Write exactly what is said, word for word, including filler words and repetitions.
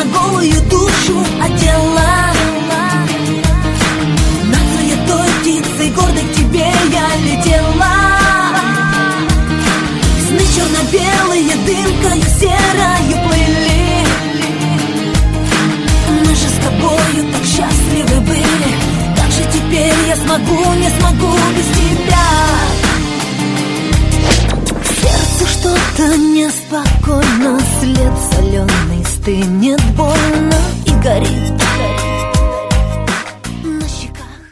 на голую душу одела. Над своей той птицей гордой к тебе я летела. Сны черно-белые дымкою серою плыли. Мы же с тобою так счастливы были. Как же теперь я смогу, не смогу без тебя? Сердцу что-то неспокойно, след соленый стынет больно и горит.